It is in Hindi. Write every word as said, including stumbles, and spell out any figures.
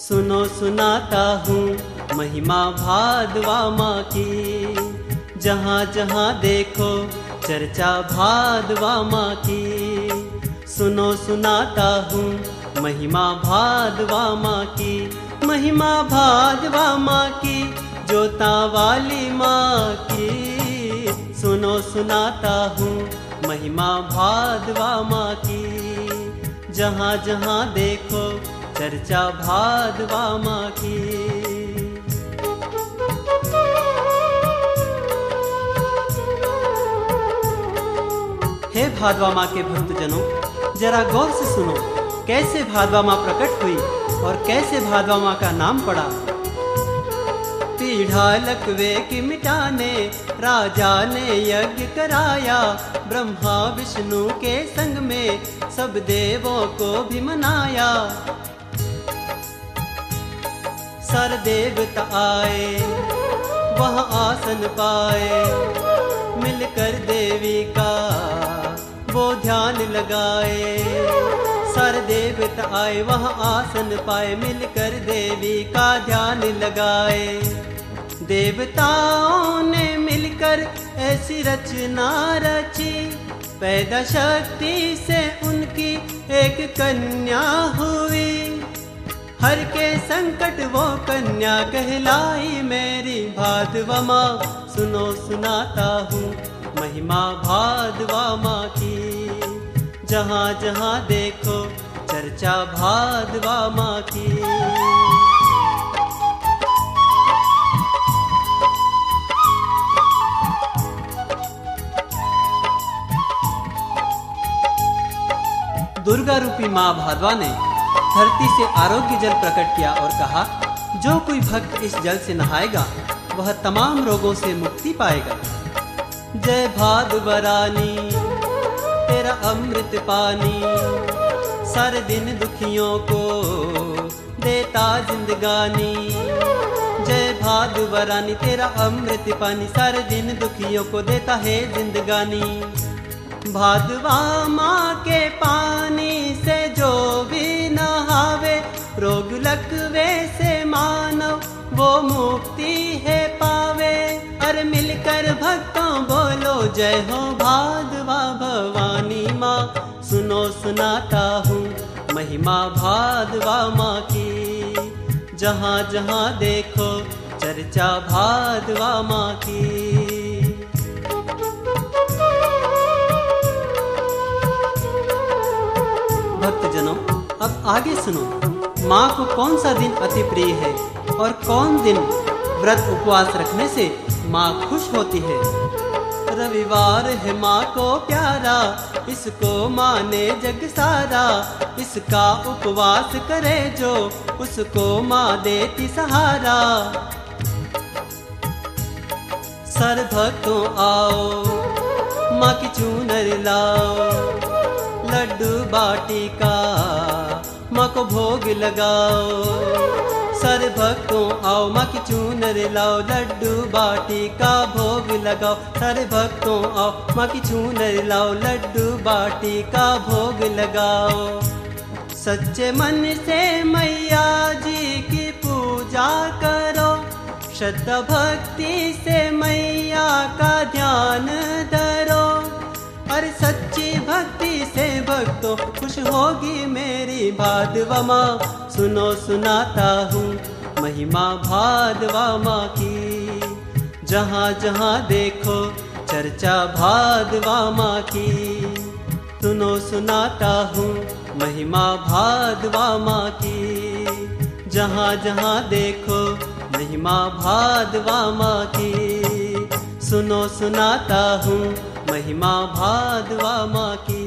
सुनो सुनाता हूँ महिमा भादवा माँ की, जहाँ जहाँ देखो चर्चा भादवा माँ की। सुनो सुनाता हूँ महिमा भादवा माँ की, महिमा भादवा माँ की, जोता वाली माँ की। सुनो सुनाता हूँ महिमा भादवा माँ की, जहाँ जहाँ देखो चर्चा भादवा माँ की। हे भादवा माँ के भक्तजनों, जरा गौर से सुनो, कैसे भादवा माँ प्रकट हुई और कैसे भादवा माँ का नाम पड़ा। पीढ़ा लकवे की मिटाने राजा ने यज्ञ कराया, ब्रह्मा विष्णु के संग में सब देवों को भी मनाया। सारे देवता आए वहाँ आसन पाए, मिलकर देवी का वो ध्यान लगाए। सारे देवता आए वहाँ आसन पाए, मिलकर देवी का ध्यान लगाए। देवताओं ने मिलकर ऐसी रचना रची, पैदा शक्ति से उनकी एक कन्या हुई। हर के संकट वो कन्या कहलाई मेरी भादवा माँ। सुनो सुनाता हूँ महिमा भादवा माँ की, जहाँ जहाँ देखो चर्चा भादवा माँ की। दुर्गा रूपी माँ भादवा ने धरती से आरोग्य जल प्रकट किया और कहा, जो कोई भक्त इस जल से नहाएगा वह तमाम रोगों से मुक्ति पाएगा। जय भादवा रानी तेरा अमृत पानी, सारे दिन दुखियों को देता जिंदगानी। जय भादवा रानी तेरा अमृत पानी, सारे दिन दुखियों को देता है जिंदगानी। भादवा माँ के पानी से जो भी नहावे, रोग लकवे से मानव वो मुक्ति है पावे। अरे मिलकर भक्तों बोलो जय हो भादवा भवानी माँ। सुनो सुनाता हूँ महिमा भादवा माँ की, जहाँ जहाँ देखो चर्चा भादवा माँ की। भक्तजनों, अब आगे सुनो, माँ को कौन सा दिन अति प्रिय है और कौन दिन व्रत उपवास रखने से माँ खुश होती है। रविवार है माँ को प्यारा, इसको माने जग सारा। इसका उपवास करे जो, उसको माँ देती सहारा। सर भक्तों आओ माँ की चूनर लाओ, लड्डू बाटी का माँ को भोग लगाओ। सारे भक्तों आओ माँ की चूनर लाओ, लड्डू बाटी का भोग लगाओ। सारे भक्तों आओ माँ की चूनर लाओ, लड्डू बाटी का भोग लगाओ। सच्चे मन से मैया जी की पूजा करो, श्रद्धा भक्ति से मैया का ध्यान धरो। अरे सच्ची भक्ति से भक्तों खुश होगी मेरी भादवा माँ। सुनो सुनाता हूँ महिमा भादवा माँ की, जहाँ जहाँ देखो चर्चा भादवा माँ की। सुनो सुनाता हूँ महिमा भादवा माँ की, जहाँ जहाँ देखो महिमा भादवा माँ की। सुनो सुनाता हूँ महिमा भादवा माँ की।